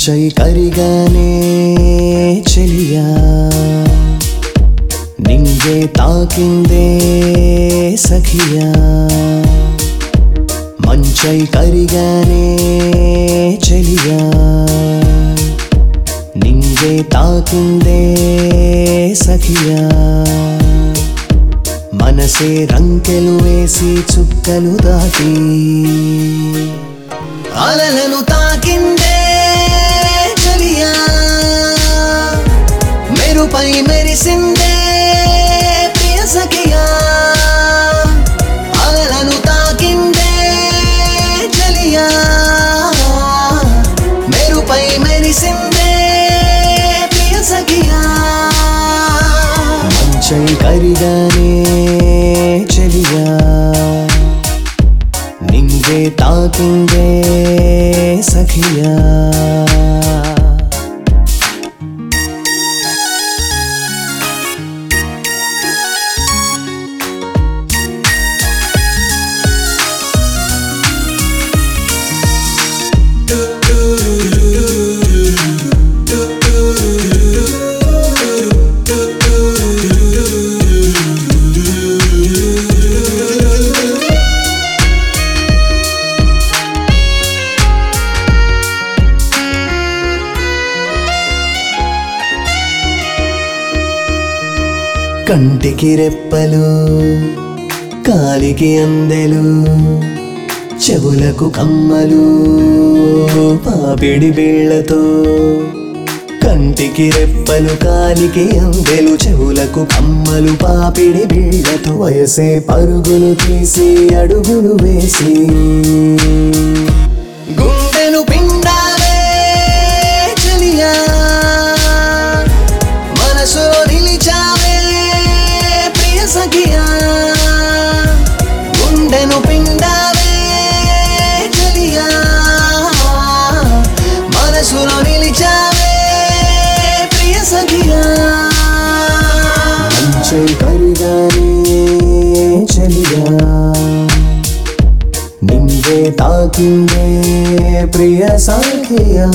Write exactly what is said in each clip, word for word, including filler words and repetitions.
మంచై కరిగానే చెలియా నింగే తాకిందే సఖియా మంచై కరిగానే చెలియా నింగే తాకిందే సఖియా మనసే రంకెలు వేసి చుక్కలు దాటి అలలను తాకిందే చెలియా మెరుపై మెరిసిందే ప్రియ సఖియా అలలను తాకిందే చెలియా మెరుపై మెరిసిందే ప్రియ సఖియా మంచై కరిగానే చెలియా నింగే తాకిందే సఖియా కంటికి రెప్పలు కాలికి అందెలు చెవులకు కమ్మలు పాపిడి బిళ్ళతో కంటికి రెప్పలు కాలికి అందెలు చెవులకు కమ్మలు పాపిడి బిళ్ళతో వయసే పరుగులు తీసి అడుగులు వేసి గుండెను పిండాలే చెలియా మనసులో నిలిచావే ప్రియ సఖియా గుండెను పిండాలే చెలియా మనసులో నిలిచావే ప్రియ సఖియా మంచై కరిగానే చెలియా నింగే తాకిందే ప్రియ సఖియా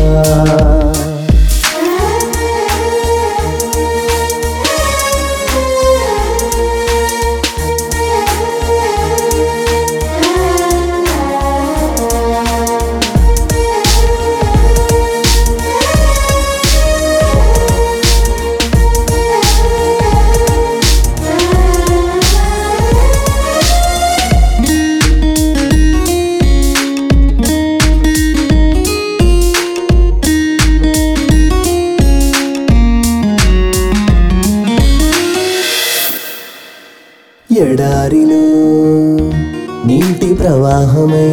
ఎడారిలో నీటి ప్రవాహమై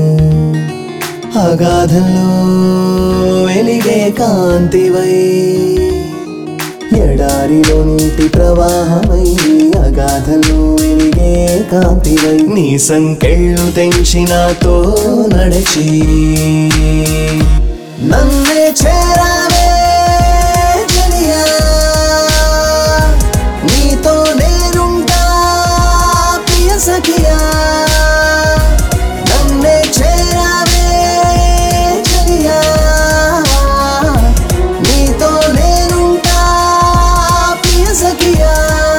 అగాధంలో వెలిగే కాంతివై ఎడారిలో నీటి ప్రవాహమై అగాధంలో వెలిగే కాంతివై నీ సంకెళ్ళు తెంచి నాతో నడిచి నన్నే చేరావే చెలియా నీతో నేనుంటా ప్రియ సఖియా నన్నే చేరావే చెలియా నీతో నేనుంటా ప్రియ సఖియా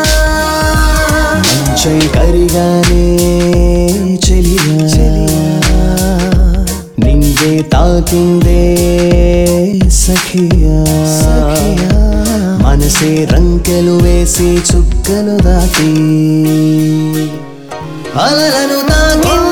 మంచై కరిగానే చెలియా నింగే తాకిందే సఖియా మనసే రంకెలు వేసి చుక్కలు దాటి అలలను తాకిందే